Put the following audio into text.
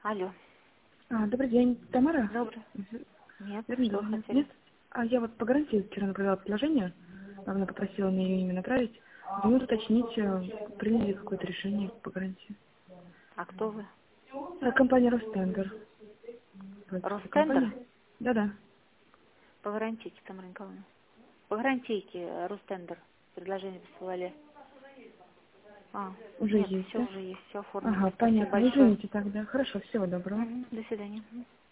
Алло. Добрый день, Тамара? Добрый. Нет, Верно, что вы да? хотели? Нет? Я вот по гарантии вчера направляла предложение, она попросила мне ее имя направить. Думаю уточнить, приняли ли какое-то решение по гарантии. А кто вы? Компания Ростендер. Ростендер? Компания? Да-да. Погарантийте, Тамара Николаевна. Погарантийте, Ростендер. Предложение посылали. Уже Нет, есть, все да? уже есть, все оформлено. Спасибо Понятно. большое. Извините тогда. Хорошо, всего доброго. До свидания.